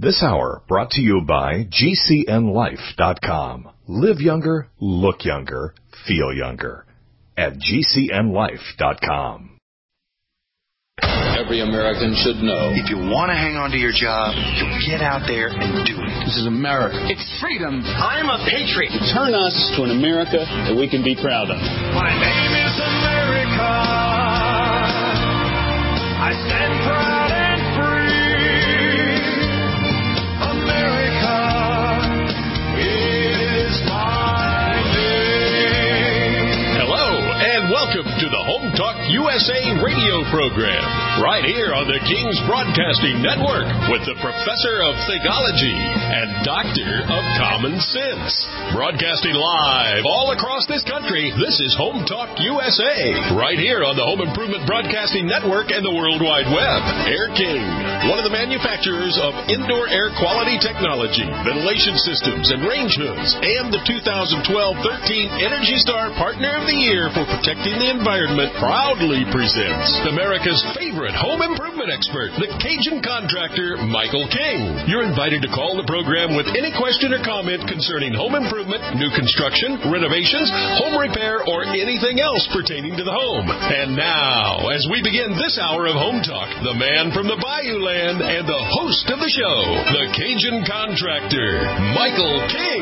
This hour brought to you by GCNLife.com. Live younger, look younger, feel younger. At GCNLife.com. Every American should know. If you want to hang on to your job, you get out there and do it. This is America. It's freedom. I'm a patriot. Turn us to an America that we can be proud of. My name is America. I stand proud and free. America is my name. Hello, and welcome to the Home Talk USA radio program, right here on the King's Broadcasting Network with the Professor of Thegology and Doctor of Common Sense. Broadcasting live all across this country, this is Home Talk USA, right here on the Home Improvement Broadcasting Network and the World Wide Web. Air King, one of the manufacturers of indoor air quality technology, ventilation systems, and range hoods, and the 2012-13 Energy Star Partner of the Year for protecting the environment, proudly presents America's favorite home improvement expert, the Cajun contractor, Michael King. You're invited to call the program with any question or comment concerning home improvement, new construction, renovations, home repair, or anything else pertaining to the home. And now, as we begin this hour of Home Talk, the man from the Bayou Land and the host of the show, the Cajun contractor, Michael King.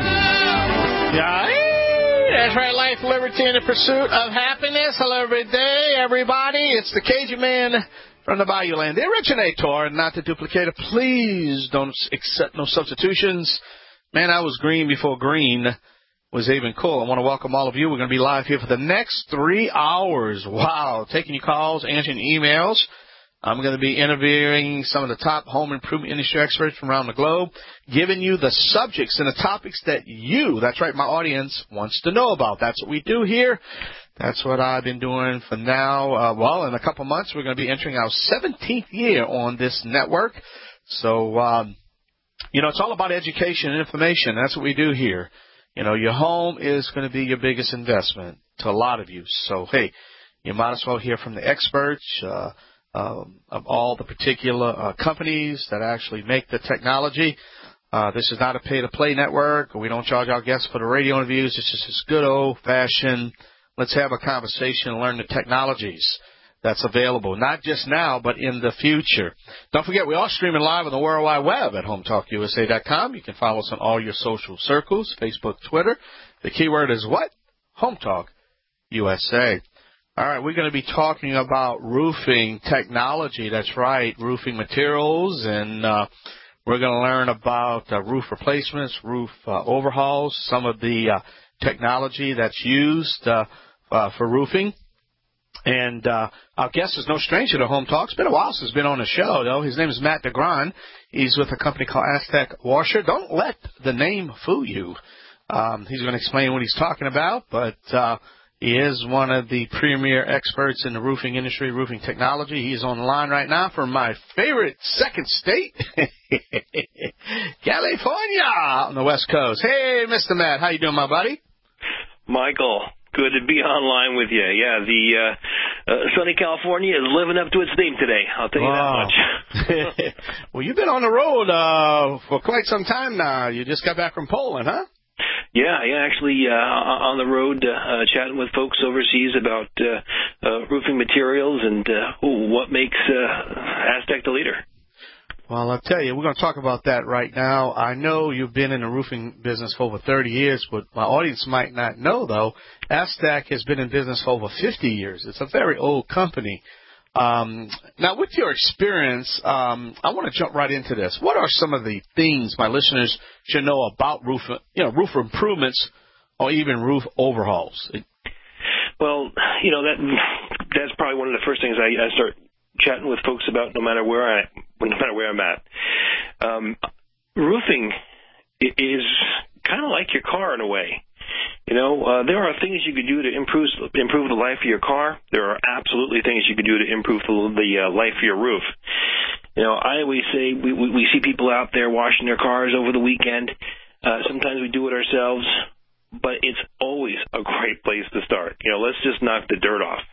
That's right, life, liberty, and the pursuit of happiness. Hello, every day, everybody. It's the Cajun man from the Bayou Land, the originator, not the duplicator. Please don't accept no substitutions. Man, I was green before green was even cool. I want to welcome all of you. We're going to be live here for the next 3 hours. Wow, taking your calls, answering emails. I'm going to be interviewing some of the top home improvement industry experts from around the globe, giving you the subjects and the topics that you, that's right, my audience, wants to know about. That's what we do here. That's what I've been doing for now. Well, in a couple months, we're going to be entering our 17th year on this network. So, it's all about education and information. That's what we do here. Your home is going to be your biggest investment to a lot of you. So, hey, you might as well hear from the experts, of all the particular companies that actually make the technology. This is not a pay-to-play network. We don't charge our guests for the radio interviews. It's just this good old-fashioned, let's have a conversation and learn the technologies that's available, not just now, but in the future. Don't forget, we are streaming live on the World Wide Web at HomeTalkUSA.com. You can follow us on all your social circles, Facebook, Twitter. The keyword is what? Home Talk USA. All right, we're going to be talking about roofing technology. That's right, roofing materials, and we're going to learn about roof replacements, roof overhauls, some of the technology that's used for roofing. And our guest is no stranger to Home Talk. It's been a while since he's been on the show, though. His name is Matt DeGron. He's with a company called Aztec Washer. Don't let the name fool you. He's going to explain what he's talking about, but he is one of the premier experts in the roofing industry, roofing technology. He's on the line right now from my favorite second state, California, on the West Coast. Hey, Mr. Matt, how you doing, my buddy? Michael, good to be online with you. Yeah, the sunny California is living up to its name today. I'll tell you that much. Well, you've been on the road for quite some time now. You just got back from Poland, huh? Yeah, actually on the road chatting with folks overseas about roofing materials and what makes Aztec the leader. Well, I'll tell you, we're going to talk about that right now. I know you've been in the roofing business for over 30 years, but my audience might not know, though, Aztec has been in business for over 50 years. It's a very old company. Now, with your experience, I want to jump right into this. What are some of the things my listeners should know about roof improvements or even roof overhauls? Well, that's probably one of the first things I start chatting with folks about, no matter where I'm at. Roofing is kind of like your car in a way. There are things you can do to improve the life of your car. There are absolutely things you can do to improve the life of your roof. I always say we see people out there washing their cars over the weekend. Sometimes we do it ourselves, but it's always a great place to start. Let's just knock the dirt off.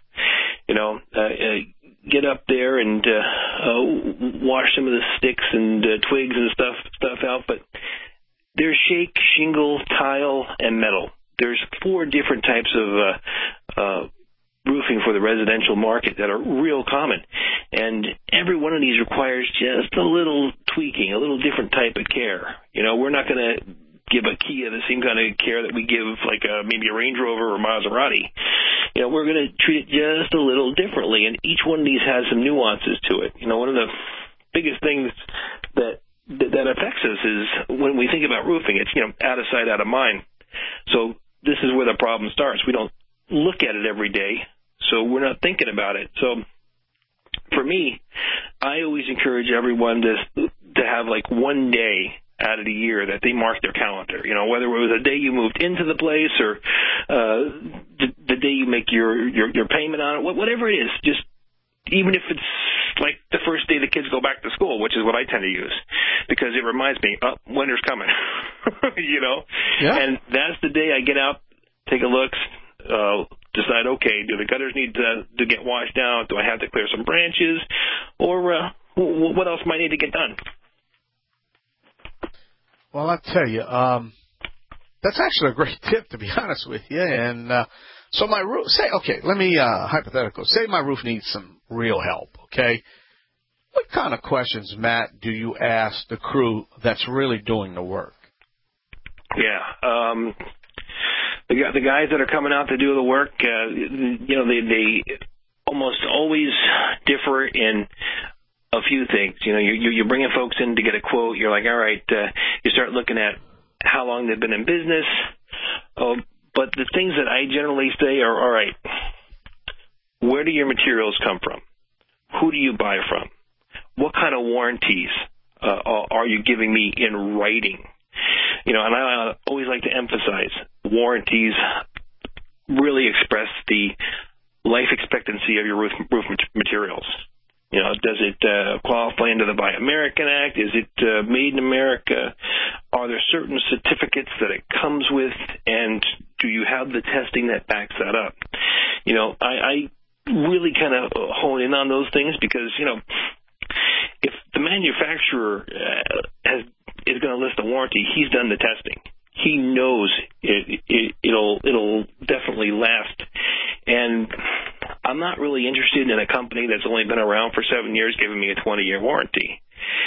Get up there and wash some of the sticks and twigs and stuff myself, but there's shake, shingle, tile, and metal. There's 4 different types of roofing for the residential market that are real common. And every one of these requires just a little tweaking, a little different type of care. You know, we're not going to give a Kia the same kind of care that we give like maybe a Range Rover or Maserati. You know, we're going to treat it just a little differently, and each one of these has some nuances to it. You know, one of the biggest things that affects us is when we think about roofing, it's, you know, out of sight, out of mind. So this is where the problem starts. We don't look at it every day, so we're not thinking about it. So for me, I always encourage everyone to have like one day out of the year that they mark their calendar. You know, whether it was the day you moved into the place or the day you make your payment on it, whatever it is, just even if it's like the first day the kids go back to school, which is what I tend to use, because it reminds me, oh, winter's coming, you know? Yeah. And that's the day I get out, take a look, decide, okay, do the gutters need to get washed out? Do I have to clear some branches? Or what else might need to get done? Well, I'll tell you, that's actually a great tip, to be honest with you. And so my roof, let me hypothetical. Say my roof needs some real help, okay? What kind of questions, Matt, do you ask the crew that's really doing the work? Yeah. The guys that are coming out to do the work, you know, they almost always differ in a few things. You know, you're bringing folks in to get a quote. You're like, all right, you start looking at how long they've been in business. But the things that I generally say are, all right, where do your materials come from? Who do you buy from? What kind of warranties are you giving me in writing? You know, and I always like to emphasize warranties really express the life expectancy of your roof materials. You know, does it qualify under the Buy American Act? Is it made in America? Are there certain certificates that it comes with? And do you have the testing that backs that up? You know, I really kind of hone in on those things because, you know, if the manufacturer is going to list a warranty, he's done the testing. He knows it'll definitely last. And I'm not really interested in a company that's only been around for 7 years giving me a 20-year warranty.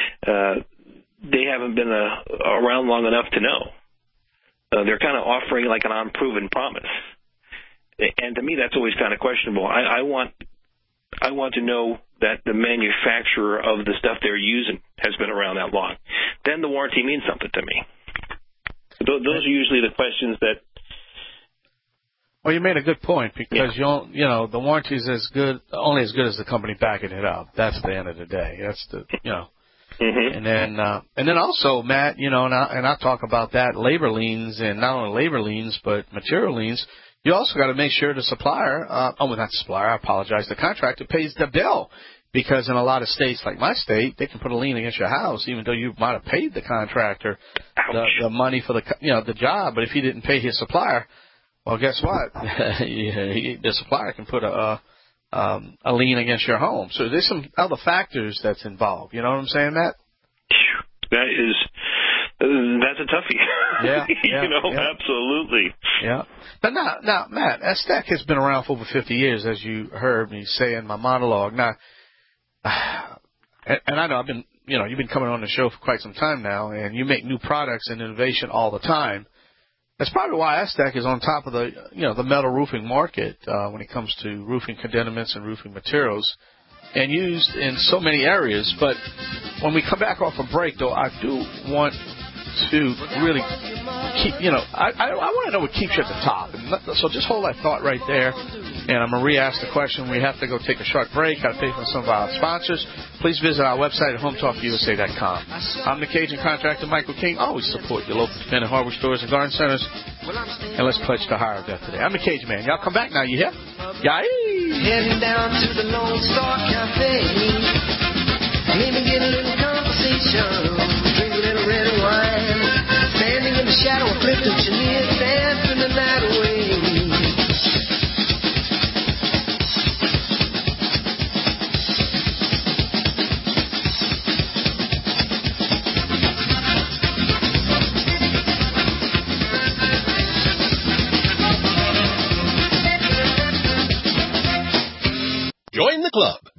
They haven't been around long enough to know. They're kind of offering like an unproven promise. And to me, that's always kind of questionable. I want to know that the manufacturer of the stuff they're using has been around that long. Then the warranty means something to me. Those are usually the questions that. Well, you made a good point because you know the warranty is only as good as the company backing it up. That's the end of the day. That's the Mm-hmm. And then also, Matt, you know, and I talk about that labor liens, and not only labor liens but material liens. You also got to make sure the supplier, not the supplier, I apologize, the contractor pays the bill. Because in a lot of states, like my state, they can put a lien against your house, even though you might have paid the contractor the money for the job. But if he didn't pay his supplier, well, guess what? The supplier can put a lien against your home. So there's some other factors that's involved. You know what I'm saying, Matt? That's a toughie. Yeah, you know, absolutely. Yeah. But now, Matt, STEC has been around for over 50 years, as you heard me say in my monologue. Now, and I know you've been coming on the show for quite some time now, and you make new products and innovation all the time. That's probably why STEC is on top of the metal roofing market when it comes to roofing condiments and roofing materials, and used in so many areas. But when we come back off a break, though, I do want to really keep, I want to know what keeps you at the top. And so just hold that thought right there. And I'm going to re-ask the question. We have to go take a short break. Got to pay for some of our sponsors. Please visit our website at HomeTalkUSA.com. I'm the Cajun contractor, Michael King. Always support your local independent hardware stores and garden centers. And let's pledge to hire death today. I'm the Cajun Man. Y'all come back now. You hear? Yay! Heading down to the Lone Star Cafe. Maybe get a little conversation. Drink a little red wine. Standing in the shadow of Clifton Chenier. Dancing the night away.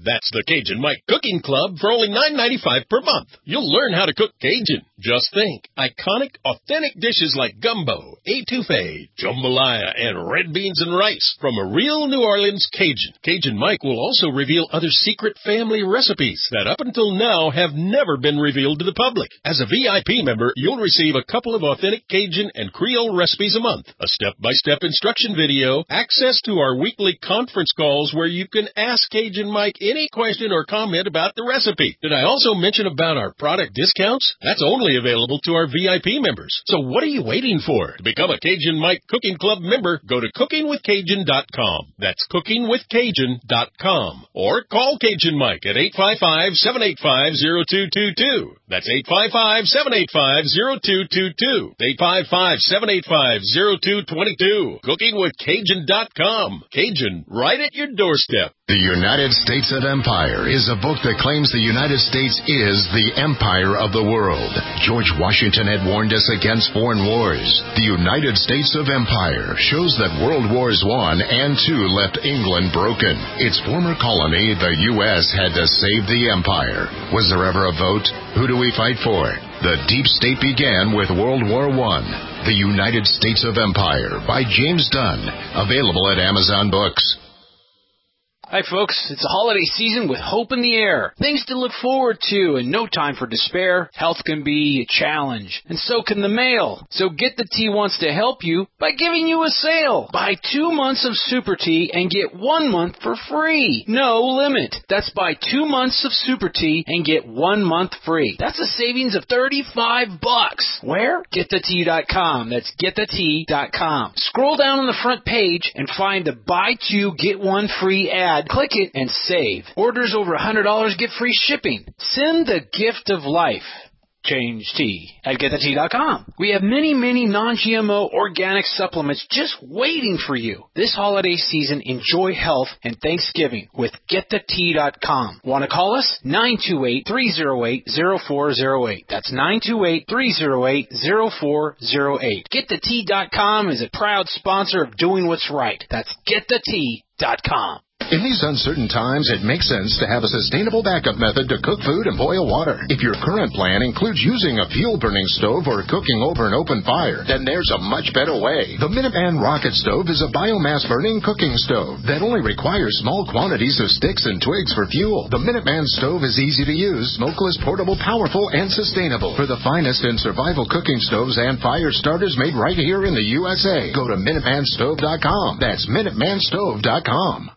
That's the Cajun Mike Cooking Club for only $9.95 per month. You'll learn how to cook Cajun. Just think, iconic, authentic dishes like gumbo, etouffee, jambalaya, and red beans and rice from a real New Orleans Cajun. Cajun Mike will also reveal other secret family recipes that up until now have never been revealed to the public. As a VIP member, you'll receive a couple of authentic Cajun and Creole recipes a month, a step-by-step instruction video, access to our weekly conference calls where you can ask Cajun Mike any question or comment about the recipe. Did I also mention about our product discounts? That's only available to our VIP members. So what are you waiting for? To become a Cajun Mike Cooking Club member, go to cookingwithcajun.com. That's cookingwithcajun.com. Or call Cajun Mike at 855-785-0222. That's 855-785-0222. 855-785-0222. Cookingwithcajun.com. Cajun, right at your doorstep. The United States of Empire is a book that claims the United States is the empire of the world. George Washington had warned us against foreign wars. The United States of Empire shows that World Wars I and II left England broken. Its former colony, the U.S., had to save the empire. Was there ever a vote? Who do we fight for? The Deep State began with World War I. The United States of Empire by James Dunn. Available at Amazon Books. Hi, folks. It's the holiday season with hope in the air. Things to look forward to and no time for despair. Health can be a challenge, and so can the mail. So Get the Tea wants to help you by giving you a sale. Buy 2 months of Super Tea and get 1 month for free. No limit. That's buy 2 months of Super Tea and get 1 month free. That's a savings of $35. Where? GetTheTea.com. That's GetTheTea.com. Scroll down on the front page and find the Buy 2, Get 1 free ad. Click it and save. Orders over $100 get free shipping. Send the gift of life. Change tea at GetTheTea.com. We have many non-GMO organic supplements just waiting for you. This holiday season, enjoy health and Thanksgiving with GetTheTea.com. Want to call us? 928-308-0408. That's 928-308-0408. GetTheTea.com is a proud sponsor of doing what's right. That's GetTheTea.com. In these uncertain times, it makes sense to have a sustainable backup method to cook food and boil water. If your current plan includes using a fuel-burning stove or cooking over an open fire, then there's a much better way. The Minuteman Rocket Stove is a biomass-burning cooking stove that only requires small quantities of sticks and twigs for fuel. The Minuteman Stove is easy to use, smokeless, portable, powerful, and sustainable. For the finest in survival cooking stoves and fire starters made right here in the USA, go to MinutemanStove.com. That's MinutemanStove.com.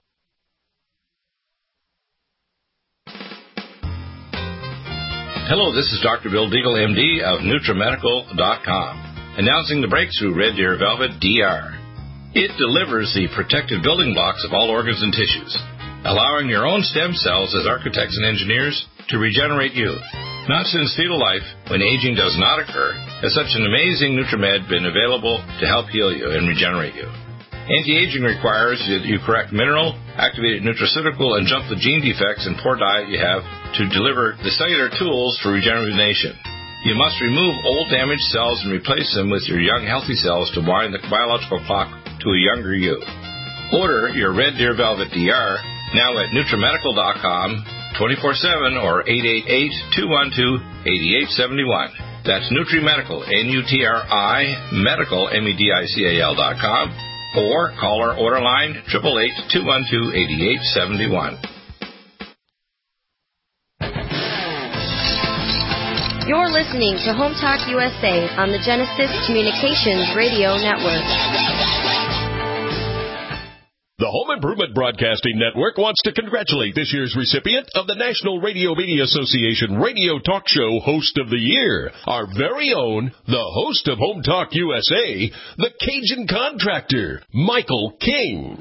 Hello, this is Dr. Bill Deagle, MD of NutriMedical.com, announcing the breakthrough Red Deer Velvet DR. It delivers the protective building blocks of all organs and tissues, allowing your own stem cells as architects and engineers to regenerate youth. Not since fetal life, when aging does not occur, has such an amazing NutriMed been available to help heal you and regenerate you. Anti-aging requires that you correct mineral, activated nutraceutical, and jump the gene defects and poor diet you have to deliver the cellular tools for regeneration. You must remove old damaged cells and replace them with your young healthy cells to wind the biological clock to a younger you. Order your Red Deer Velvet DR now at NutriMedical.com 24/7 or 888-212-8871. That's NutriMedical, N-U-T-R-I, Medical, MEDICAL.com. Or call our order line 888-212-8871. You're listening to Home Talk USA on the Genesis Communications Radio Network. The Home Improvement Broadcasting Network wants to congratulate this year's recipient of the National Radio Media Association Radio Talk Show Host of the Year, our very own, the host of Home Talk USA, the Cajun Contractor, Michael King.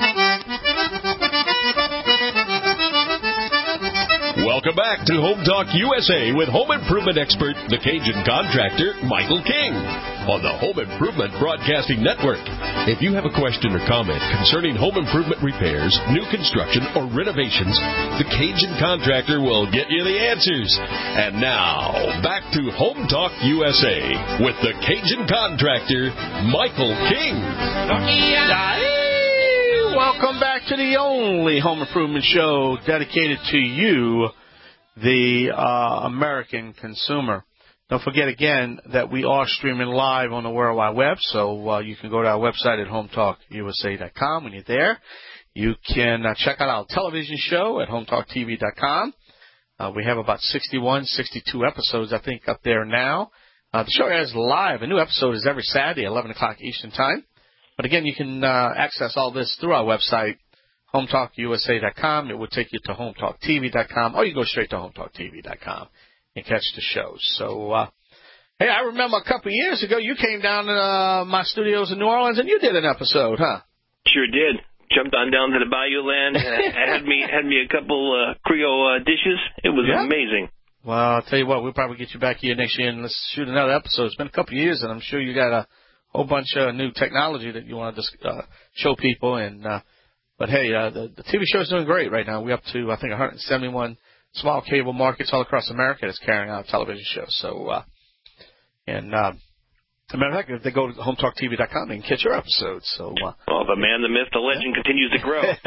Welcome back to Home Talk USA with home improvement expert, the Cajun Contractor, Michael King, on the Home Improvement Broadcasting Network. If you have a question or comment concerning home improvement repairs, new construction, or renovations, the Cajun Contractor will get you the answers. And now, back to Home Talk USA with the Cajun Contractor, Michael King. Welcome back to the only home improvement show dedicated to you, the American consumer. Don't forget again that we are streaming live on the World Wide Web, so you can go to our website at hometalkusa.com. When you're there, you can check out our television show at hometalktv.com. We have about 61, 62 episodes, I think, up there now. The show airs live. A new episode is every Saturday, 11 o'clock Eastern Time. But again, you can access all this through our website, hometalkusa.com. It will take you to hometalktv.com, or you go straight to hometalktv.com and catch the shows. So, hey, I remember a couple of years ago you came down to my studios in New Orleans and you did an episode, huh? Sure did. Jumped on down to the Bayou Land. had me a couple Creole dishes. It was amazing. Well, I'll tell you what, we'll probably get you back here next year and let's shoot another episode. It's been a couple of years, and I'm sure you got a whole bunch of new technology that you want to show people. And but hey, the TV show's doing great right now. We're up to, I think, 171 small cable markets all across America that's carrying out television shows. So, as a matter of fact, if they go to hometalktv.com, they can catch your episodes. So, well, the man, the myth, the legend continues to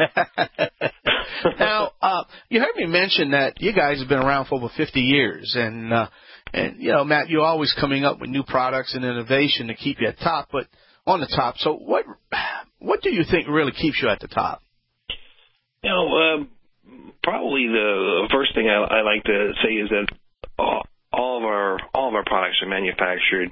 grow. Now, you heard me mention that you guys have been around for over 50 years, and you know, Matt, you're always coming up with new products and innovation to keep you on the top. So, what do you think really keeps you at the top? You know, probably the first thing I like to say is that all of our products are manufactured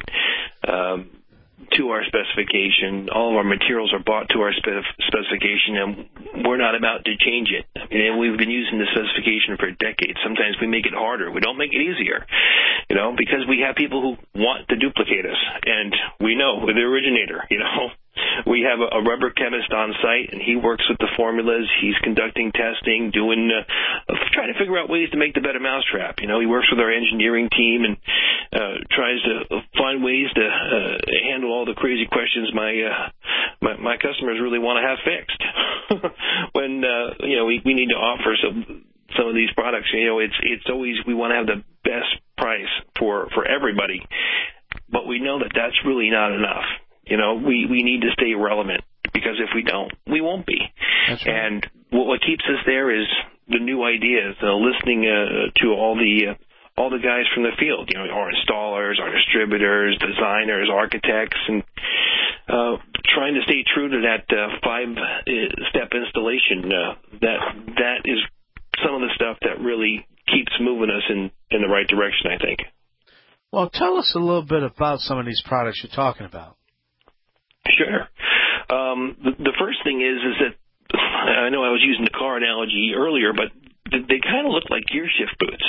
to our specification. All of our materials are bought to our specification, and we're not about to change it. I mean, we've been using the specification for decades. Sometimes we make it harder. We don't make it easier, you know, because we have people who want to duplicate us, and we know we're the originator, you know. We have a rubber chemist on site, and he works with the formulas. He's conducting testing, trying to figure out ways to make the better mousetrap. You know, he works with our engineering team and tries to find ways to handle all the crazy questions my customers really want to have fixed. When you know, we need to offer some of these products. You know, it's always, we want to have the best price for everybody, but we know that that's really not enough. You know, we need to stay relevant, because if we don't, we won't be. That's right. And what keeps us there is the new ideas, listening to all the guys from the field, you know, our installers, our distributors, designers, architects, and trying to stay true to that 5-step installation. That is some of the stuff that really keeps moving us in the right direction, I think. Well, tell us a little bit about some of these products you're talking about. Sure. The first thing is that I know I was using the car analogy earlier, but they kind of look like gear shift boots,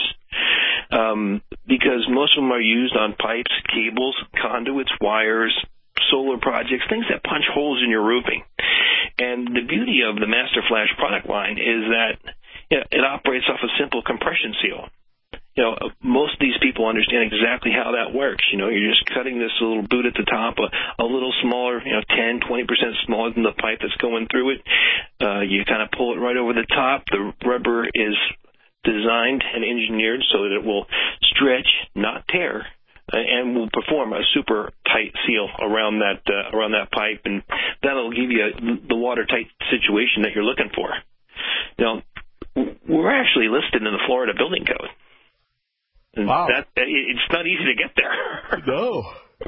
because most of them are used on pipes, cables, conduits, wires, solar projects, things that punch holes in your roofing. And the beauty of the Master Flash product line is that it operates off a simple compression seal. You know, most of these people understand exactly how that works. You know, you're just cutting this little boot at the top, a little smaller, you know, 10, 20% smaller than the pipe that's going through it. You kind of pull it right over the top. The rubber is designed and engineered so that it will stretch, not tear, and will perform a super tight seal around that pipe, and that'll give you the watertight situation that you're looking for. Now, we're actually listed in the Florida Building Code. Wow. It's not easy to get there. No.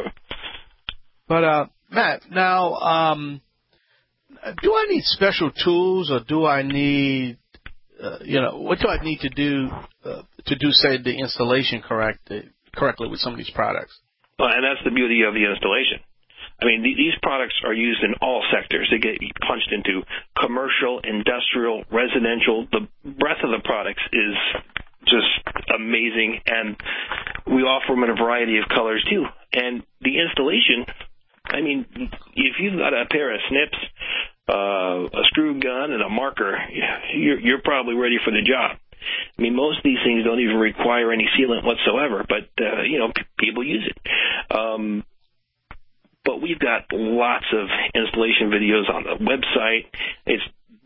But, Matt, now, do I need special tools, or do I need, what do I need to do, say, the installation correctly with some of these products? Well, and that's the beauty of the installation. I mean, these products are used in all sectors. They get punched into commercial, industrial, residential. The breadth of the products is just amazing, and we offer them in a variety of colors too. And the installation, I mean, if you've got a pair of snips, a screw gun, and a marker, you're probably ready for the job. I mean, most of these things don't even require any sealant whatsoever, but people use it. But we've got lots of installation videos on the website. It's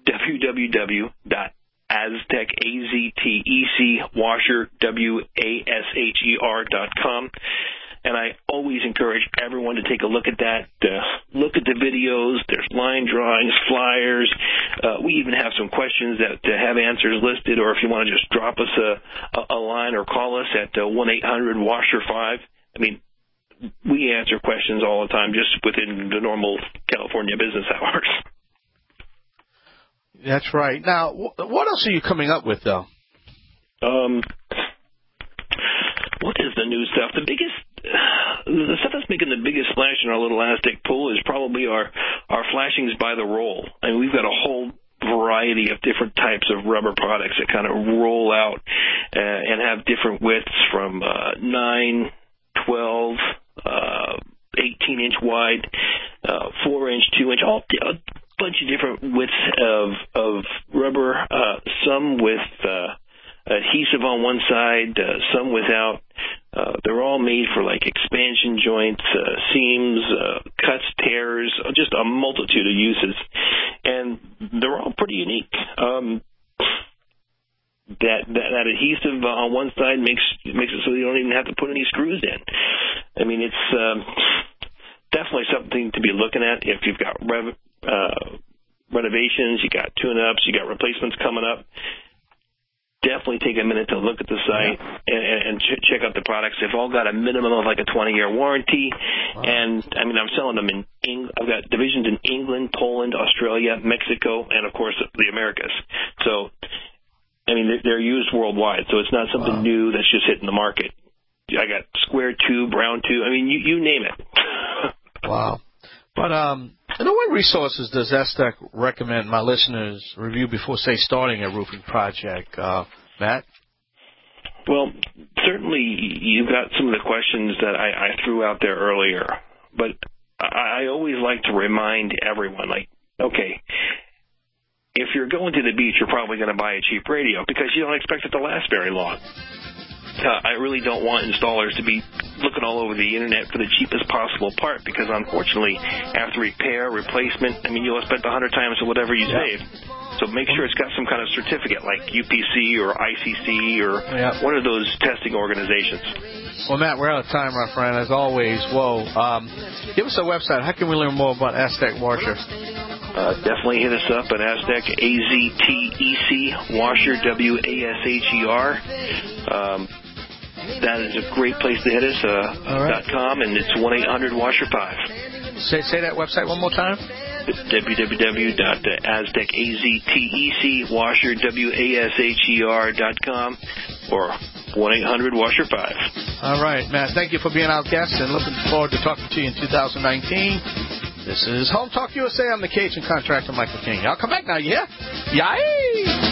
www.aztec, A-Z-T-E-C, washer, WASHER.com. And I always encourage everyone to take a look at that. Look at the videos. There's line drawings, flyers. We even have some questions that have answers listed, or if you want to just drop us a line or call us at 1-800-WASHER5. I mean, we answer questions all the time just within the normal California business hours. That's right. Now, what else are you coming up with, though? What is the new stuff? The stuff that's making the biggest splash in our little Aztec pool is probably our flashings by the roll. I mean, we've got a whole variety of different types of rubber products that kind of roll out and have different widths from 9, 12, 18-inch wide, 4-inch, 2-inch, all a bunch of different widths of rubber, some with adhesive on one side, some without. They're all made for like expansion joints, seams, cuts, tears, just a multitude of uses, and they're all pretty unique. That adhesive on one side makes it so you don't even have to put any screws in. I mean, it's definitely something to be looking at if you've got renovations, you got tune-ups, you got replacements coming up. Definitely take a minute to look at the site and check out the products. They've all got a minimum of like a 20-year warranty. Wow. And, I mean, I'm selling them in I've got divisions in England, Poland, Australia, Mexico, and, of course, the Americas. So, I mean, they're used worldwide, so it's not something new that's just hitting the market. I got square tube, round tube. I mean, you name it. Wow. But what resources does Aztec recommend my listeners review before, say, starting a roofing project, Matt? Well, certainly you've got some of the questions that I threw out there earlier, but I always like to remind everyone, like, okay, if you're going to the beach, you're probably going to buy a cheap radio because you don't expect it to last very long. I really don't want installers to be looking all over the Internet for the cheapest possible part because, unfortunately, after repair, replacement, I mean, you'll have spent 100 times whatever you saved. So make sure it's got some kind of certificate like UPC or ICC or one of those testing organizations. Well, Matt, we're out of time, my friend, as always. Whoa. Give us a website. How can we learn more about Aztec Washer? Definitely hit us up at Aztec, AZTEC, Washer, WASHER. That is a great place to hit us, .com, and it's 1-800-WASHER5. Say that website one more time. www.Aztec, AZTEC, Washer, WASHER.com, or 1-800-WASHER5. All right, Matt, thank you for being our guest, and looking forward to talking to you in 2019. This is Home Talk USA. I'm the Cajun contractor, Michael King. Y'all come back now, yeah? Yay!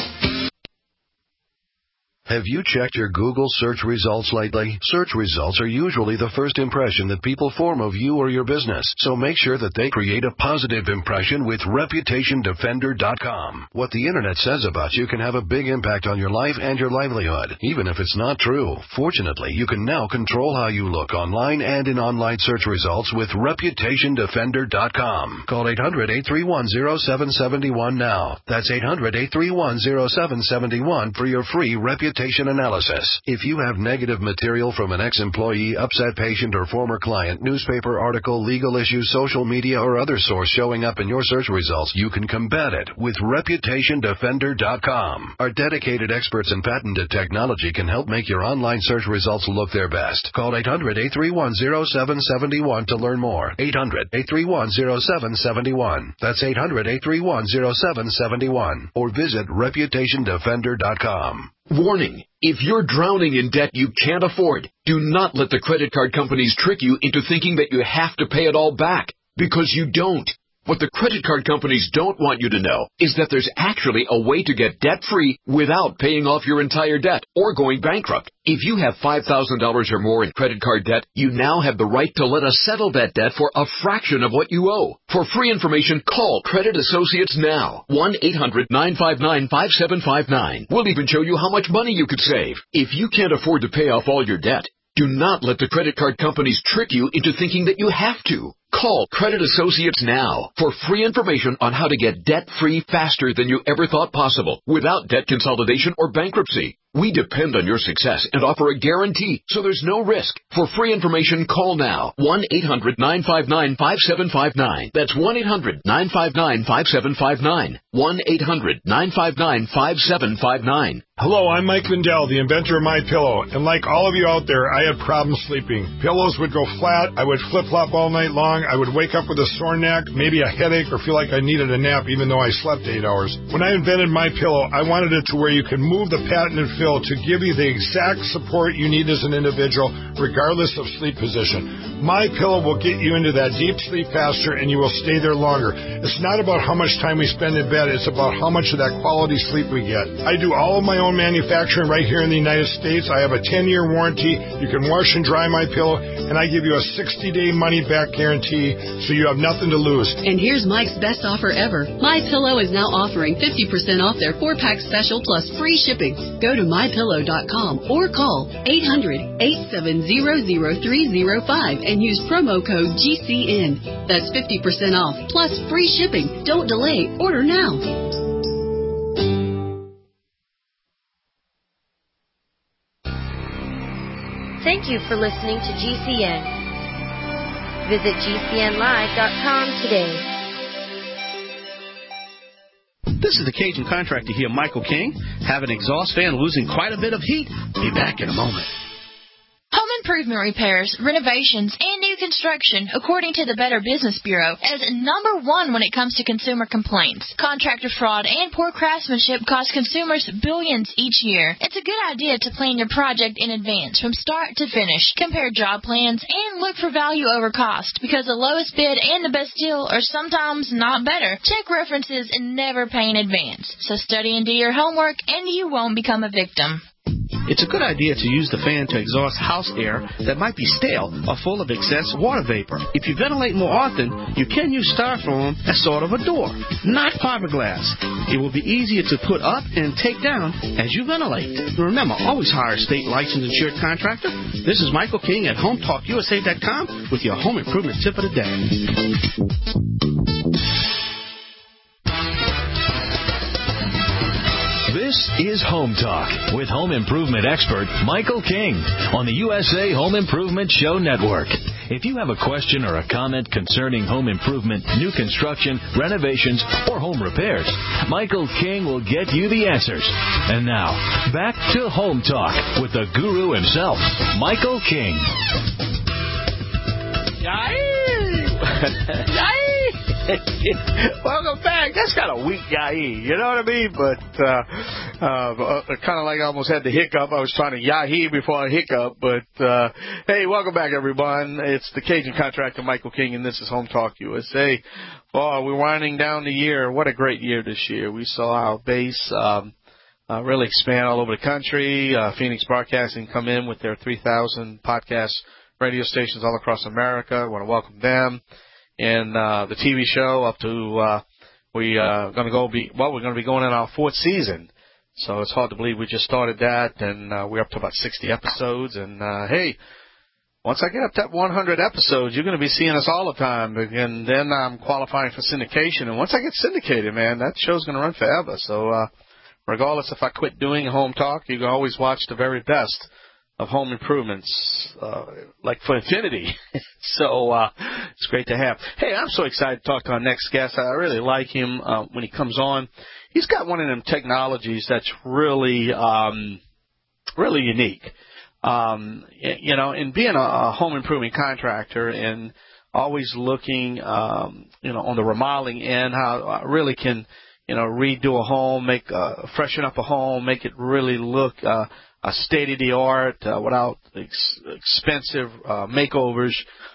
Have you checked your Google search results lately? Search results are usually the first impression that people form of you or your business, so make sure that they create a positive impression with ReputationDefender.com. What the Internet says about you can have a big impact on your life and your livelihood, even if it's not true. Fortunately, you can now control how you look online and in online search results with ReputationDefender.com. Call 800-831-0771 now. That's 800-831-0771 for your free reputation analysis. If you have negative material from an ex-employee, upset patient, or former client, newspaper article, legal issue, social media, or other source showing up in your search results, you can combat it with ReputationDefender.com. Our dedicated experts in patented technology can help make your online search results look their best. Call 800-831-0771 to learn more. 800-831-0771. That's 800-831-0771. Or visit ReputationDefender.com. Warning, if you're drowning in debt you can't afford, do not let the credit card companies trick you into thinking that you have to pay it all back, because you don't. What the credit card companies don't want you to know is that there's actually a way to get debt-free without paying off your entire debt or going bankrupt. If you have $5,000 or more in credit card debt, you now have the right to let us settle that debt for a fraction of what you owe. For free information, call Credit Associates now. 1-800-959-5759. We'll even show you how much money you could save. If you can't afford to pay off all your debt, do not let the credit card companies trick you into thinking that you have to. Call Credit Associates now for free information on how to get debt-free faster than you ever thought possible without debt consolidation or bankruptcy. We depend on your success and offer a guarantee, so there's no risk. For free information, call now. 1-800-959-5759. That's 1-800-959-5759. 1-800-959-5759. Hello, I'm Mike Lindell, the inventor of MyPillow, and like all of you out there, I had problems sleeping. Pillows would go flat, I would flip-flop all night long, I would wake up with a sore neck, maybe a headache, or feel like I needed a nap even though I slept 8 hours. When I invented MyPillow, I wanted it to where you can move the patented fill to give you the exact support you need as an individual, regardless of sleep position. MyPillow will get you into that deep sleep faster, and you will stay there longer. It's not about how much time we spend in bed, it's about how much of that quality sleep we get. I do all of my own manufacturing right here in the United States. I have a 10-year warranty. You can wash and dry MyPillow, and I give you a 60-day money-back guarantee, so you have nothing to lose. And here's Mike's best offer ever. MyPillow is now offering 50% off their 4-pack special plus free shipping. Go to MyPillow.com or call 800-870-0305 and use promo code GCN. That's 50% off plus free shipping. Don't delay. Order now. Thank you for listening to GCN. Visit GCNlive.com today. This is the Cajun Contractor here, Michael King. Have an exhaust fan losing quite a bit of heat? Be back in a moment. Home improvement repairs, renovations, and new construction, according to the Better Business Bureau, as number one when it comes to consumer complaints. Contractor fraud and poor craftsmanship cost consumers billions each year. It's a good idea to plan your project in advance from start to finish. Compare job plans and look for value over cost, because the lowest bid and the best deal are sometimes not better. Check references and never pay in advance. So study and do your homework, and you won't become a victim. It's a good idea to use the fan to exhaust house air that might be stale or full of excess water vapor. If you ventilate more often, you can use styrofoam as sort of a door, not fiberglass. It will be easier to put up and take down as you ventilate. Remember, always hire a state licensed insured contractor. This is Michael King at HomeTalkUSA.com with your home improvement tip of the day. This is Home Talk with home improvement expert Michael King on the USA Home Improvement Show Network. If you have a question or a comment concerning home improvement, new construction, renovations, or home repairs, Michael King will get you the answers. And now, back to Home Talk with the guru himself, Michael King. Welcome back. That's kind of weak, yahee. You know what I mean? But kind of like I almost had the hiccup. I was trying to yahee before I hiccup. But hey, welcome back, everyone. It's the Cajun Contractor, Michael King, and this is Home Talk USA. Oh, we're winding down the year. What a great year this year. We saw our base really expand all over the country. Phoenix Broadcasting come in with their 3,000 podcast radio stations all across America. I want to welcome them. And the TV show up to we're going to be going in our 4th season. So it's hard to believe we just started that, and we're up to about 60 episodes. And hey, once I get up to 100 episodes, you're going to be seeing us all the time. And then I'm qualifying for syndication. And once I get syndicated, man, that show's going to run forever. So regardless if I quit doing Home Talk, you can always watch the very best of home improvements, like for infinity. So it's great to have. Hey, I'm so excited to talk to our next guest. I really like him when he comes on. He's got one of them technologies that's really, really unique. You know, in being a home improvement contractor and always looking, you know, on the remodeling end, how I really can, you know, redo a home, freshen up a home, make it really look a state-of-the-art without expensive makeovers.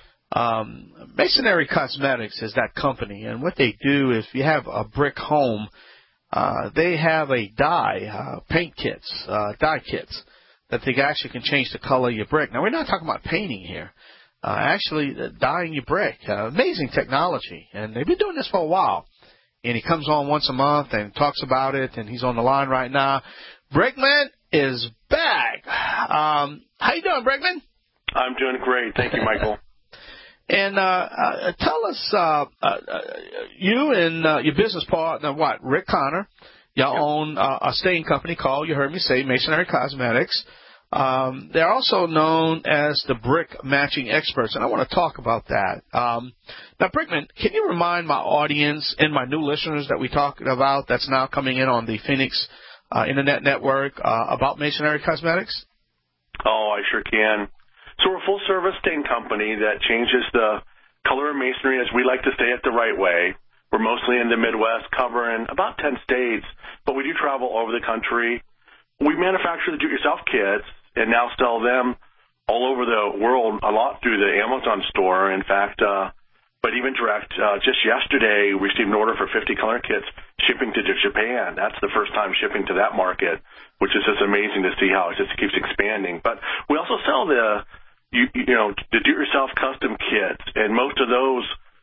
Masonry Cosmetics is that company, and what they do is if you have a brick home, they have a paint kits, dye kits that they actually can change the color of your brick. Now, we're not talking about painting here. Actually dyeing your brick. Amazing technology, and they've been doing this for a while. And he comes on once a month and talks about it, and he's on the line right now. Brickman is back. How you doing, Brickman? I'm doing great. Thank you, Michael. And tell us, you and your business partner, Rick Connor, y'all own a stain company called, you heard me say, Masonry Cosmetics. They're also known as the brick matching experts, and I want to talk about that. Now, Brickman, can you remind my audience and my new listeners that we talked about that's now coming in on the Phoenix Internet Network about Masonry Cosmetics? Oh, I sure can. So we're a full-service stain company that changes the color of masonry, as we like to say it, the right way. We're mostly in the Midwest, covering about 10 states, but we do travel over the country. We manufacture the do-it-yourself kits and now sell them all over the world, a lot through the Amazon store. In fact, but even direct, just yesterday, we received an order for 50 color kits shipping to Japan. That's the first time shipping to that market, which is just amazing to see how it just keeps expanding. But we also sell the do-it-yourself custom kits, and most of those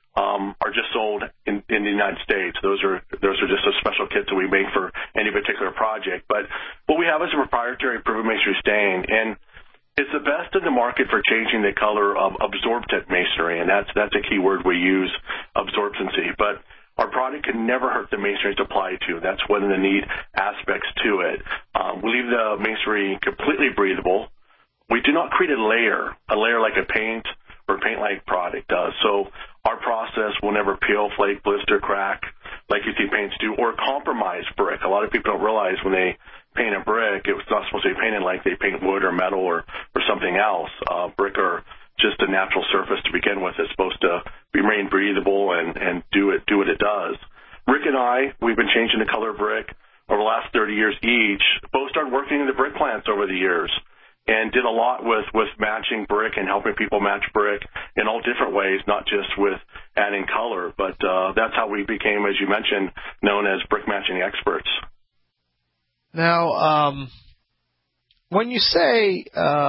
are just sold in the United States. Those are just a special kits that we make for any particular project. But what we have is a proprietary proven masonry stain, and it's the best in the market for changing the color of absorptant masonry, and that's a key word we use, absorptancy. But our product can never hurt the masonry it's applied to. That's one of the neat aspects to it. We leave the masonry completely breathable. We do not create a layer like a paint or paint-like product does. So our process will never peel, flake, blister, crack like you see paints do, or compromise brick. A lot of people don't realize when they paint a brick, it's not supposed to be painted like they paint wood or metal or something else. Brick are just a natural surface to begin with. It's supposed to remain breathable and do what it does. Rick and I, we've been changing the color of brick over the last 30 years each. Both started working in the brick plants over the years and did a lot with matching brick and helping people match brick in all different ways, not just with adding color. But that's how we became, as you mentioned, known as brick matching experts. Now, when you say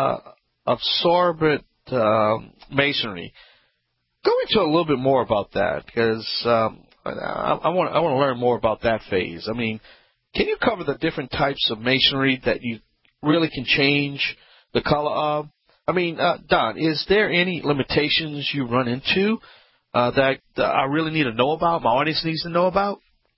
absorbent masonry, go into a little bit more about that, because I want to learn more about that phase. I mean, can you cover the different types of masonry that you really can change the color of? I mean, Don, is there any limitations you run into that I really need to know about, my audience needs to know about?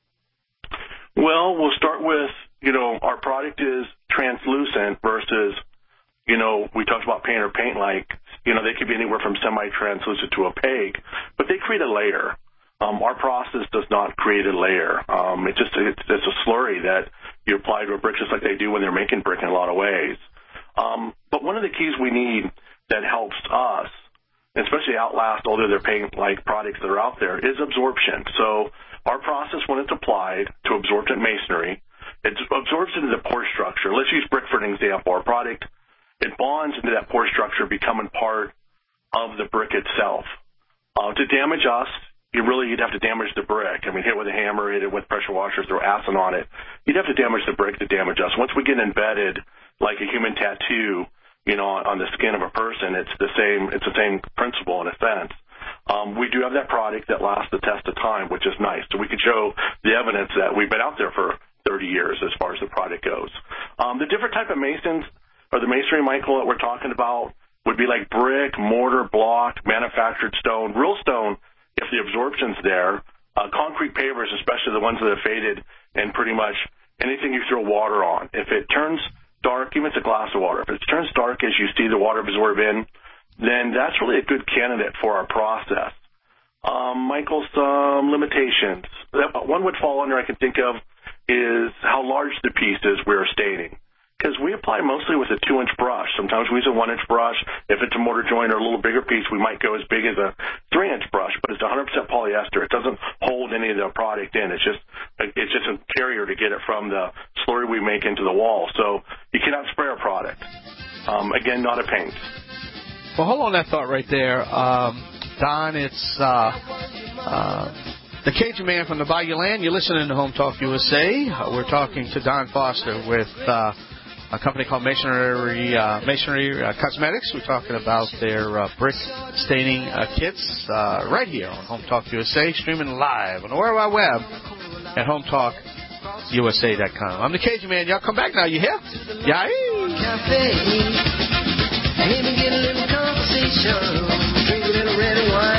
Well, we'll start with, our product is translucent versus, we talked about paint or paint-like. They could be anywhere from semi-translucent to opaque, but they create a layer. Our process does not create a layer. It's a slurry that you apply to a brick just like they do when they're making brick in a lot of ways. But one of the keys we need that helps us, especially outlast all the other paint-like products that are out there, is absorption. So our process, when it's applied to absorptant masonry, it absorbs into the pore structure. Let's use brick for an example. Our product, it bonds into that pore structure, becoming part of the brick itself. To damage us, you'd have to damage the brick. I mean, hit it with a hammer, hit it with pressure washers, throw acid on it. You'd have to damage the brick to damage us. Once we get embedded like a human tattoo, on the skin of a person, it's the same principle in a sense. We do have that product that lasts the test of time, which is nice. So we can show the evidence that we've been out there for 30 years as far as the product goes. The different type of masons, or the masonry, Michael, that we're talking about would be like brick, mortar, block, manufactured stone, real stone, if the absorption's there, concrete pavers, especially the ones that have faded, and pretty much anything you throw water on. If it turns dark, even if it's a glass of water, if it turns dark as you see the water absorb in, then that's really a good candidate for our process. Michael, some limitations. One would fall under, I can think of, is how large the piece is we're staining. Because we apply mostly with a 2-inch brush. Sometimes we use a 1-inch brush. If it's a mortar joint or a little bigger piece, we might go as big as a 3-inch brush. But it's 100% polyester. It doesn't hold any of the product in. It's just a carrier to get it from the slurry we make into the wall. So you cannot spray our product. Again, not a paint. Well, hold on that thought right there. Don, it's the Cajun Man from the Bayou Land. You're listening to Home Talk USA. We're talking to Don Foster with a company called Masonry Cosmetics. We're talking about their brick staining kits right here on Home Talk USA, streaming live on the World Wide Web at HomeTalkUSA.com. I'm the Cajun Man. Y'all come back now. You hear? Yeah. Cafe. Maybe get a little conversation. Drink a little red wine.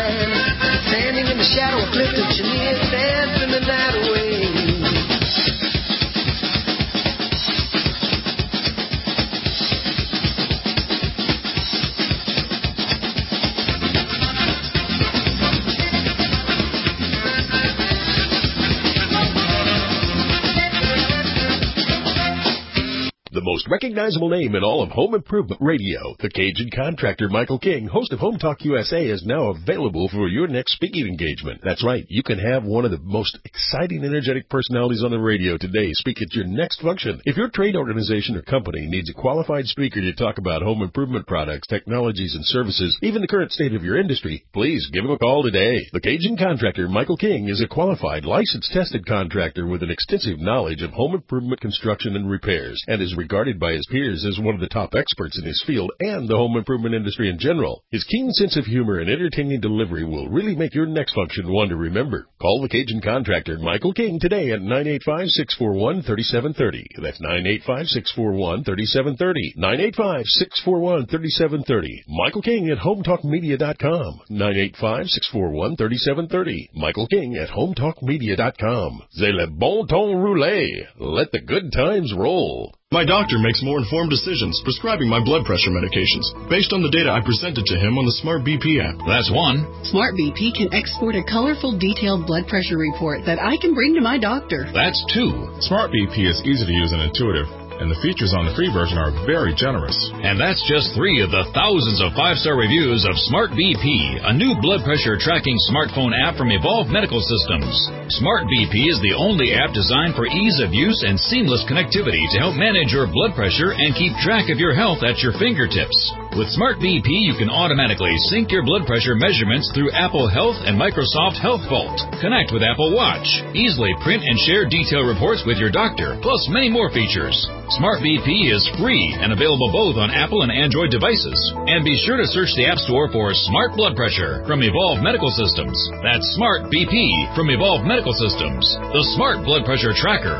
most recognizable name in all of home improvement radio, the Cajun contractor Michael King, host of Home Talk USA, is now available for your next speaking engagement. That's right. You can have one of the most exciting, energetic personalities on the radio today speak at your next function. If your trade organization or company needs a qualified speaker to talk about home improvement products, technologies, and services, even the current state of your industry, please give him a call today. The Cajun contractor Michael King is a qualified, licensed, tested contractor with an extensive knowledge of home improvement construction and repairs, and is regarded by his peers as one of the top experts in his field and the home improvement industry in general. His keen sense of humor and entertaining delivery will really make your next function one to remember. Call the Cajun contractor Michael King today at 985-641-3730. That's 985-641-3730. 985-641-3730. Michael King at HomeTalkMedia.com. 985-641-3730. Michael King at HomeTalkMedia.com. C'est le bon ton roulé. Let the good times roll. My doctor makes more informed decisions prescribing my blood pressure medications based on the data I presented to him on the Smart BP app. That's one. Smart BP can export a colorful, detailed blood pressure report that I can bring to my doctor. That's two. Smart BP is easy to use and intuitive, and the features on the free version are very generous. And that's just 3 of the thousands of 5-star reviews of Smart BP, a new blood pressure tracking smartphone app from Evolve Medical Systems. Smart BP is the only app designed for ease of use and seamless connectivity to help manage your blood pressure and keep track of your health at your fingertips. With Smart BP, you can automatically sync your blood pressure measurements through Apple Health and Microsoft Health Vault. Connect with Apple Watch. Easily print and share detailed reports with your doctor, plus many more features. Smart BP is free and available both on Apple and Android devices. And be sure to search the App Store for Smart Blood Pressure from Evolve Medical Systems. That's Smart BP from Evolve Medical Systems, the Smart Blood Pressure Tracker.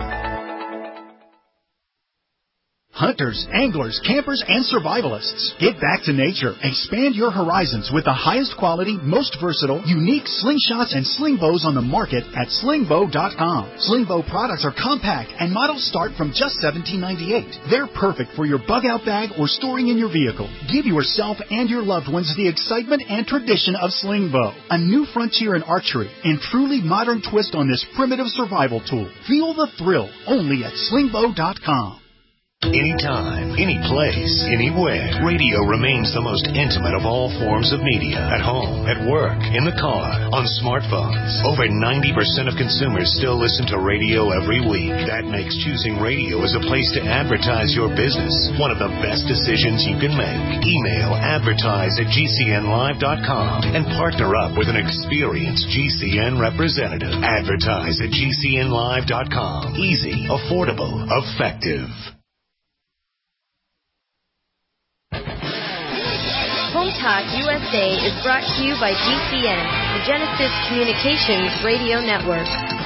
Hunters, anglers, campers, and survivalists. Get back to nature. Expand your horizons with the highest quality, most versatile, unique slingshots and sling bows on the market at slingbow.com. Slingbow products are compact and models start from just $17.98. They're perfect for your bug-out bag or storing in your vehicle. Give yourself and your loved ones the excitement and tradition of Slingbow, a new frontier in archery and truly modern twist on this primitive survival tool. Feel the thrill only at slingbow.com. Anytime, any place, anywhere, radio remains the most intimate of all forms of media. At home, at work, in the car, on smartphones. Over 90% of consumers still listen to radio every week. That makes choosing radio as a place to advertise your business one of the best decisions you can make. Email advertise@gcnlive.com and partner up with an experienced GCN representative. Advertise at gcnlive.com. Easy, affordable, effective. Home Talk USA is brought to you by GCN, the Genesis Communications Radio Network.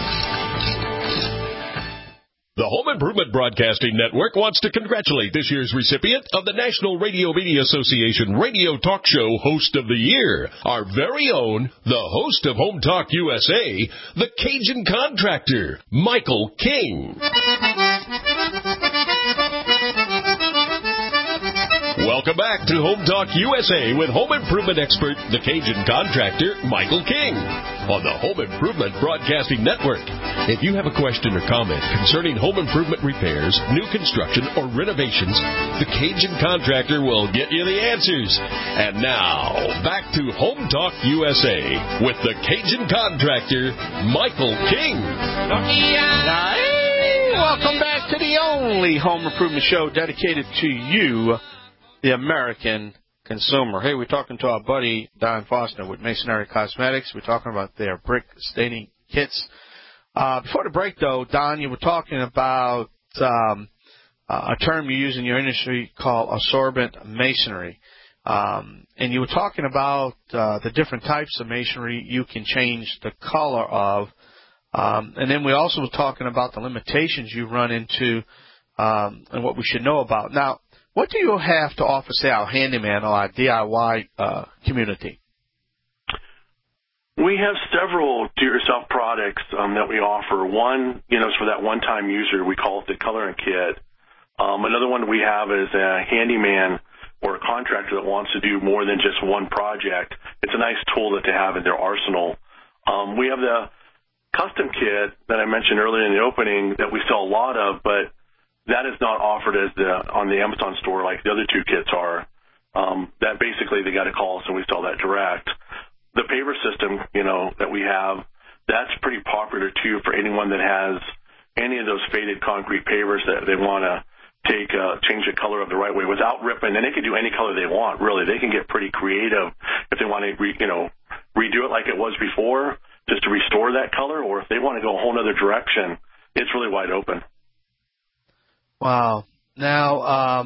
The Home Improvement Broadcasting Network wants to congratulate this year's recipient of the National Radio Media Association Radio Talk Show Host of the Year, our very own, the host of Home Talk USA, the Cajun contractor, Michael King. Welcome back to Home Talk USA with home improvement expert, the Cajun contractor, Michael King, on the Home Improvement Broadcasting Network. If you have a question or comment concerning home improvement repairs, new construction, or renovations, the Cajun contractor will get you the answers. And now, back to Home Talk USA with the Cajun contractor, Michael King. Welcome back to the only home improvement show dedicated to you, the American consumer. Hey, we're talking to our buddy Don Foster with Masonry Cosmetics. We're talking about their brick staining kits. Before the break, though, Don, you were talking about a term you use in your industry called absorbent masonry. And you were talking about the different types of masonry you can change the color of. And then we also were talking about the limitations you run into and what we should know about. Now, what do you have to offer, say, our handyman or our DIY community? We have several do-it-yourself products that we offer. One, is for that one-time user. We call it the coloring kit. Another one we have is a handyman or a contractor that wants to do more than just one project. It's a nice tool that they have in their arsenal. We have the custom kit that I mentioned earlier in the opening that we sell a lot of, but that is not offered as on the Amazon store like the other two kits are. That basically they got to call us and we sell that direct. The paver system, that we have, that's pretty popular too for anyone that has any of those faded concrete pavers that they want to change the color of the right way without ripping. And they can do any color they want, really. They can get pretty creative if they want to, redo it like it was before, just to restore that color, or if they want to go a whole other direction, it's really wide open. Wow. Now,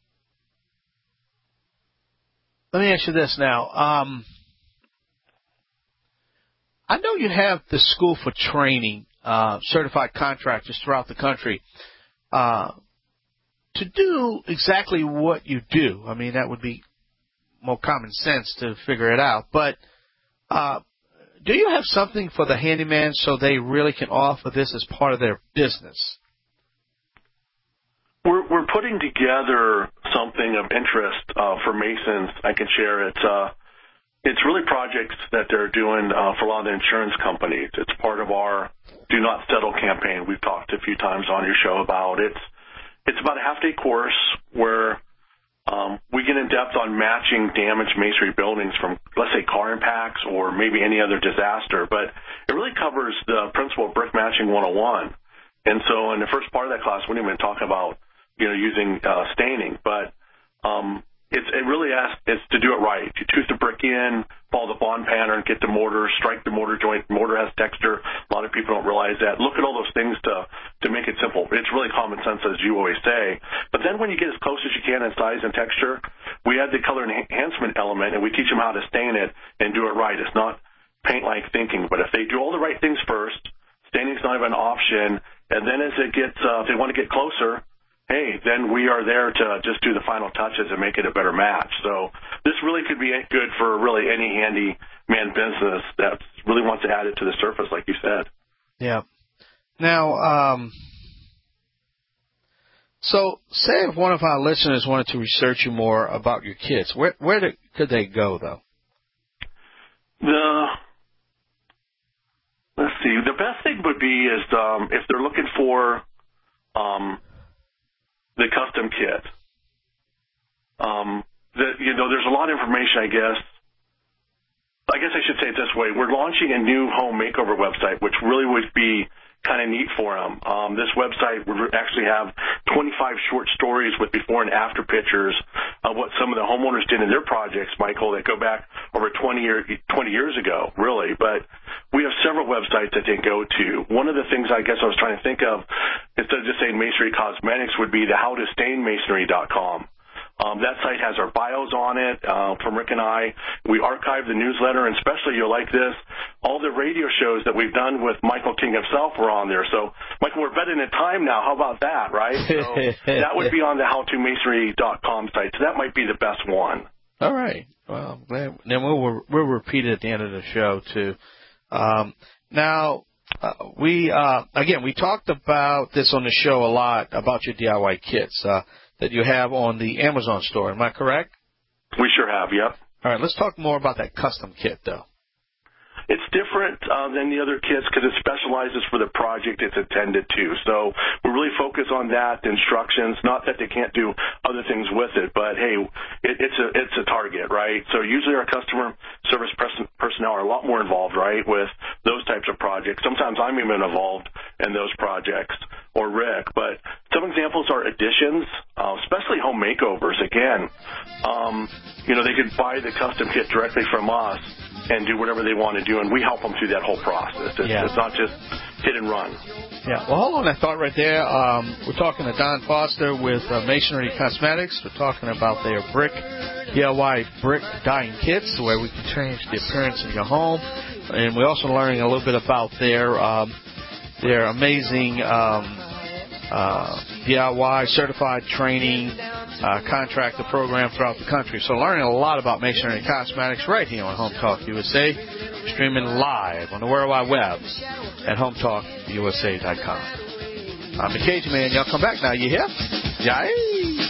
let me ask you this now. I know you have the school for training certified contractors throughout the country to do exactly what you do. I mean, that would be more common sense to figure it out. But do you have something for the handyman so they really can offer this as part of their business? We're putting together something of interest for masons. I can share it. It's really projects that they're doing for a lot of the insurance companies. It's part of our Do Not Settle campaign we've talked a few times on your show about. It's about a half-day course where we get in depth on matching damaged masonry buildings from, let's say, car impacts or maybe any other disaster. But it really covers the principle of brick matching 101. And so in the first part of that class, we didn't even talk about using staining, but it really is to do it right. You tooth the brick in, follow the bond pattern, get the mortar, strike the mortar joint. Mortar has texture. A lot of people don't realize that. Look at all those things to make it simple. It's really common sense, as you always say. But then when you get as close as you can in size and texture, we add the color enhancement element, and we teach them how to stain it and do it right. It's not paint-like thinking, but if they do all the right things first, staining's not even an option, and then as it gets, if they want to get closer, hey, then we are there to just do the final touches and make it a better match. So this really could be good for really any handyman business that really wants to add it to the surface, like you said. Yeah. Now, so say if one of our listeners wanted to research you more about your kits, where could they go, though? Let's see. The best thing would be is if they're looking for the custom kit. There's a lot of information, I guess. I guess I should say it this way. We're launching a new home makeover website, which really would be kind of neat for them. This website would actually have 25 short stories with before and after pictures of what some of the homeowners did in their projects, Michael, that go back over 20 years ago, really. But we have several websites that they go to. One of the things I guess I was trying to think of, instead of just saying Masonry Cosmetics, would be the howtostainmasonry.com. That site has our bios on it from Rick and I. We archive the newsletter, and especially you'll like this, all the radio shows that we've done with Michael King himself are on there. So, Michael, we're betting in time now. How about that, right? So that would be on the howtomasonry.com site. So that might be the best one. All right. Well, then we'll repeat it at the end of the show, too. Now, we talked about this on the show a lot, about your DIY kits that you have on the Amazon store. Am I correct? We sure have, yep. All right, let's talk more about that custom kit, though. It's different than the other kits because it specializes for the project it's intended to. So we really focus on that, the instructions, not that they can't do other things with it, but, hey, it's a target, right? So usually our customer service personnel are a lot more involved, right, with those types of projects. Sometimes I'm even involved in those projects, or Rick. But some examples are additions, especially home makeovers. Again, they could buy the custom kit directly from us and do whatever they want to do, and we help them through that whole process. It's not just hit and run. Yeah, well, hold on that thought right there. We're talking to Don Foster with Masonry Cosmetics. We're talking about their DIY brick dyeing kits, where we can change the appearance of your home. And we're also learning a little bit about their amazing DIY certified training contractor program throughout the country. So learning a lot about Masonry Cosmetics right here on Home Talk USA, streaming live on the World Wide Web at HomeTalkUSA.com. I'm the Cage Man. Y'all come back now. You hear? Yay!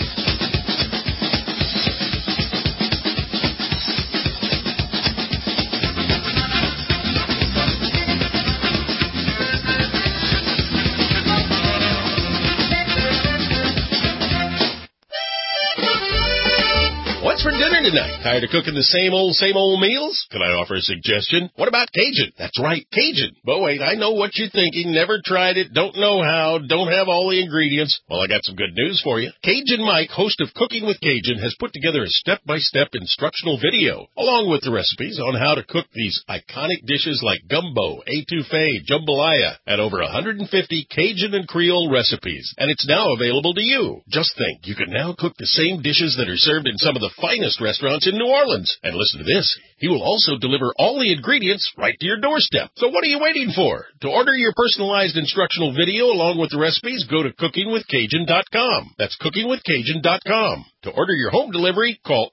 here tonight. Tired of cooking the same old meals? Can I offer a suggestion? What about Cajun? That's right, Cajun. But wait, I know what you're thinking. Never tried it, don't know how, don't have all the ingredients. Well, I got some good news for you. Cajun Mike, host of Cooking with Cajun, has put together a step-by-step instructional video, along with the recipes on how to cook these iconic dishes like gumbo, etouffee, jambalaya, and over 150 Cajun and Creole recipes. And it's now available to you. Just think, you can now cook the same dishes that are served in some of the finest restaurants in New Orleans. And listen to this, he will also deliver all the ingredients right to your doorstep. So what are you waiting for? To order your personalized instructional video along with the recipes, go to cookingwithcajun.com. That's cookingwithcajun.com. To order your home delivery, call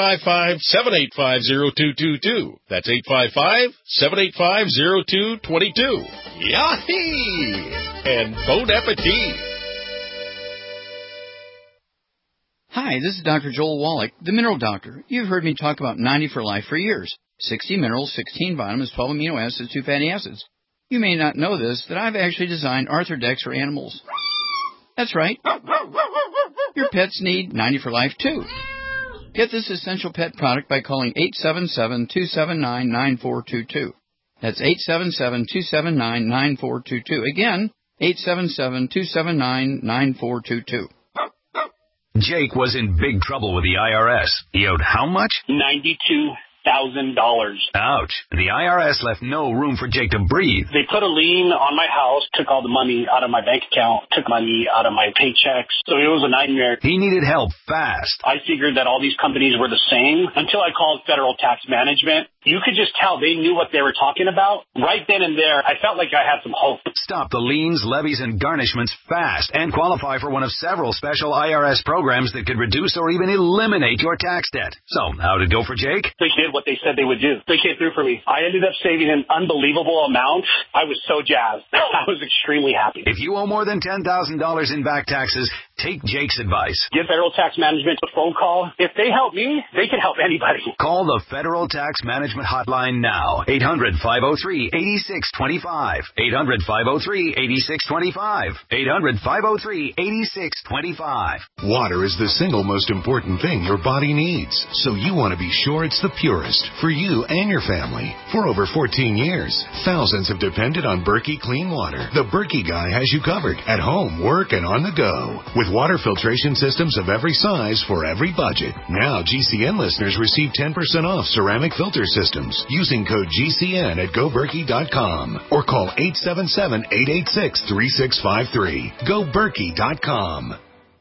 855-785-0222. That's 855-785-0222. Yahee! And bon appetit! Hi, this is Dr. Joel Wallach, the Mineral Doctor. You've heard me talk about 90 for Life for years. 60 minerals, 16 vitamins, 12 amino acids, 2 fatty acids. You may not know this, that I've actually designed Arthrodex for animals. That's right. Your pets need 90 for Life, too. Get this essential pet product by calling 877-279-9422. That's 877-279-9422. Again, 877-279-9422. Jake was in big trouble with the IRS. He owed how much? $92,000. Ouch. The IRS left no room for Jake to breathe. They put a lien on my house, took all the money out of my bank account, took money out of my paychecks. So it was a nightmare. He needed help fast. I figured that all these companies were the same until I called Federal Tax Management. You could just tell they knew what they were talking about. Right then and there, I felt like I had some hope. Stop the liens, levies, and garnishments fast and qualify for one of several special IRS programs that could reduce or even eliminate your tax debt. So, how'd it go for Jake? They did what they said they would do. They came through for me. I ended up saving an unbelievable amount. I was so jazzed. I was extremely happy. If you owe more than $10,000 in back taxes, take Jake's advice. Give Federal Tax Management a phone call. If they help me, they can help anybody. Call the Federal Tax Management hotline now. 800-503-8625. 800-503-8625. 800-503-8625. Water is the single most important thing your body needs, so you want to be sure it's the purest for you and your family. For over 14 years, thousands have depended on Berkey Clean Water. The Berkey guy has you covered at home, work, and on the go. With water filtration systems of every size for every budget. Now GCN listeners receive 10% off ceramic filter systems using code GCN at GoBerkey.com or call 877-886-3653. GoBerkey.com.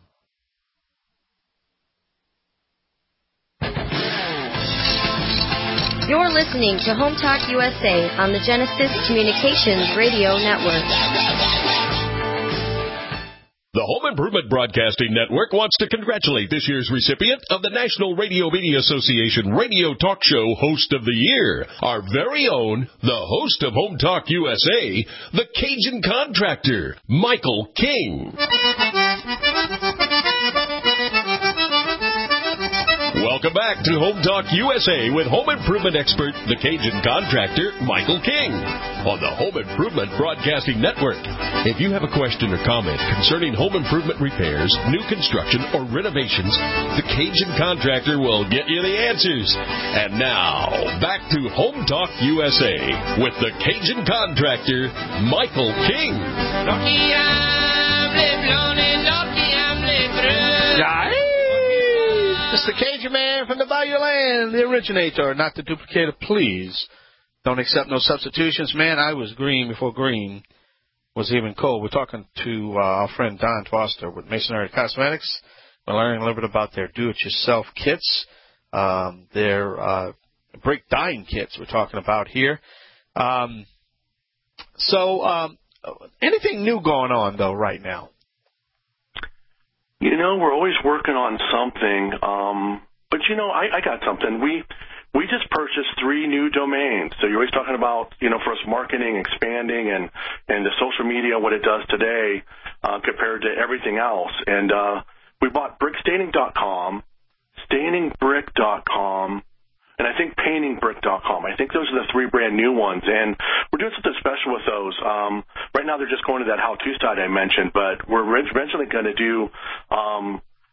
You're listening to Home Talk USA on the Genesis Communications Radio Network. The Home Improvement Broadcasting Network wants to congratulate this year's recipient of the National Radio Media Association Radio Talk Show Host of the Year, our very own, the host of Home Talk USA, the Cajun Contractor, Michael King. Welcome back to Home Talk USA with home improvement expert, the Cajun Contractor, Michael King, on the Home Improvement Broadcasting Network. If you have a question or comment concerning home improvement repairs, new construction, or renovations, the Cajun Contractor will get you the answers. And now, back to Home Talk USA with the Cajun Contractor, Michael King. It's the Cajun Man from the Bayou Land, the originator, not the duplicator, please. Don't accept no substitutions. Man, I was green before green was even cold. We're talking to our friend Don Foster with Masonry Cosmetics. We're learning a little bit about their do-it-yourself kits, their brick dyeing kits we're talking about here. Anything new going on, though, right now? You know, we're always working on something. But, you know, I got something. We just purchased 3 new domains. So you're always talking about, you know, for us marketing, expanding, and the social media, what it does today compared to everything else. And we bought brickstaining.com, stainingbrick.com, and I think paintingbrick.com. I think those are the 3 brand new ones. And we're doing something special with those. Right now they're just going to that how-to site I mentioned, but we're eventually going to do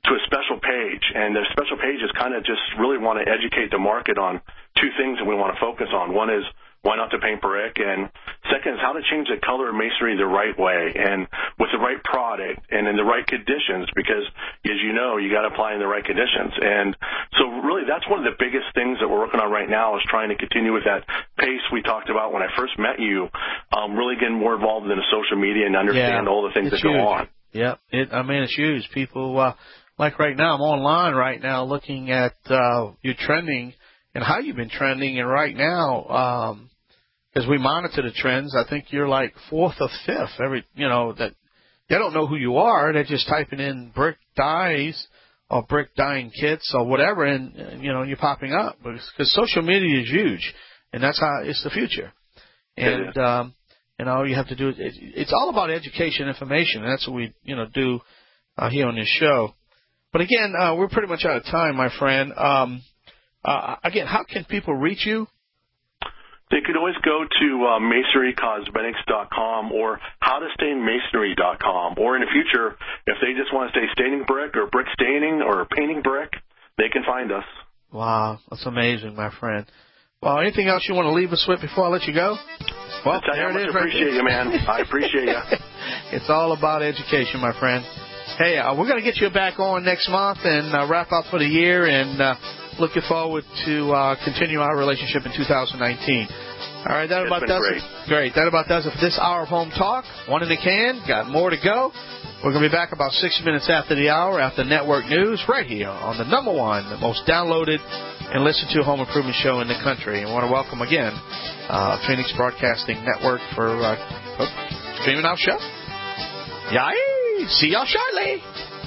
to a special page, and the special page is kind of just really want to educate the market on two things that we want to focus on. One is why not to paint brick, and second is how to change the color of masonry the right way and with the right product and in the right conditions, because as you know, you got to apply in the right conditions. And so really that's one of the biggest things that we're working on right now, is trying to continue with that pace we talked about when I first met you, really getting more involved in the social media and understand all the things that go on. Yep. It's huge. People, like right now, I'm online right now looking at your trending and how you've been trending. And right now, as we monitor the trends, I think you're like 4th or 5th. That they don't know who you are. They're just typing in brick dyes or brick dyeing kits or whatever, and you're popping up because social media is huge, and that's how it's the future. And all you have to do is it's all about education, information, and that's what we do here on this show. But again, we're pretty much out of time, my friend. Again, how can people reach you? They could always go to MasonryCosmetics.com or HowToStainMasonry.com. Or in the future, if they just want to stay staining brick or brick staining or painting brick, they can find us. Wow, that's amazing, my friend. Well, anything else you want to leave us with before I let you go? Well, there it is. I appreciate you, man. I appreciate you. It's all about education, my friend. Hey, we're going to get you back on next month and wrap up for the year, and looking forward to continue our relationship in 2019. All right, that about does it. Great. That about does it for this hour of Home Talk. One in the can. Got more to go. We're going to be back about 6 minutes after the hour, after network news, right here on the number one, the most downloaded and listened to home improvement show in the country. And I want to welcome again Phoenix Broadcasting Network for streaming our show. Yay! See y'all shortly.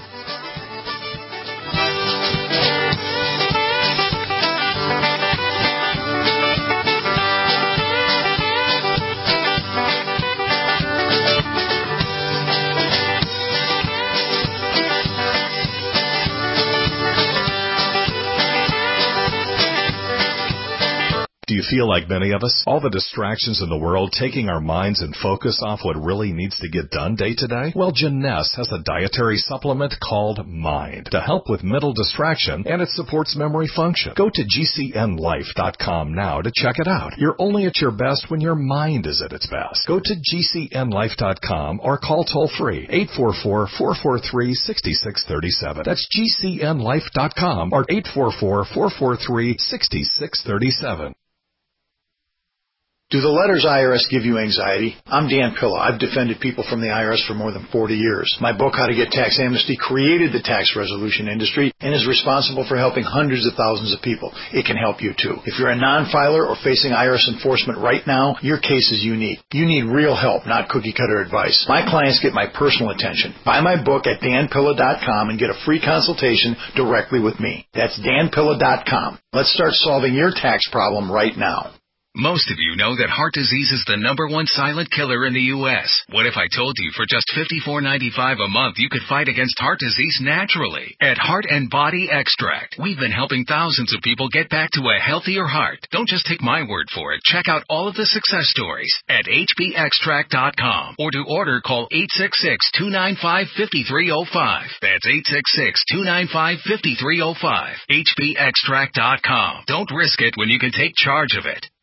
Do you feel like many of us? All the distractions in the world taking our minds and focus off what really needs to get done day to day? Well, Jeunesse has a dietary supplement called Mind to help with mental distraction, and it supports memory function. Go to GCNlife.com now to check it out. You're only at your best when your mind is at its best. Go to GCNlife.com or call toll-free 844-443-6637. That's GCNlife.com or 844-443-6637. Do the letters IRS give you anxiety? I'm Dan Pilla. I've defended people from the IRS for more than 40 years. My book, How to Get Tax Amnesty, created the tax resolution industry and is responsible for helping hundreds of thousands of people. It can help you, too. If you're a non-filer or facing IRS enforcement right now, your case is unique. You need real help, not cookie-cutter advice. My clients get my personal attention. Buy my book at danpilla.com and get a free consultation directly with me. That's danpilla.com. Let's start solving your tax problem right now. Most of you know that heart disease is the #1 silent killer in the U.S. What if I told you for just $54.95 a month you could fight against heart disease naturally? At Heart and Body Extract, we've been helping thousands of people get back to a healthier heart. Don't just take my word for it. Check out all of the success stories at hbextract.com, or to order, call 866-295-5305. That's 866-295-5305. hbextract.com. Don't risk it when you can take charge of it.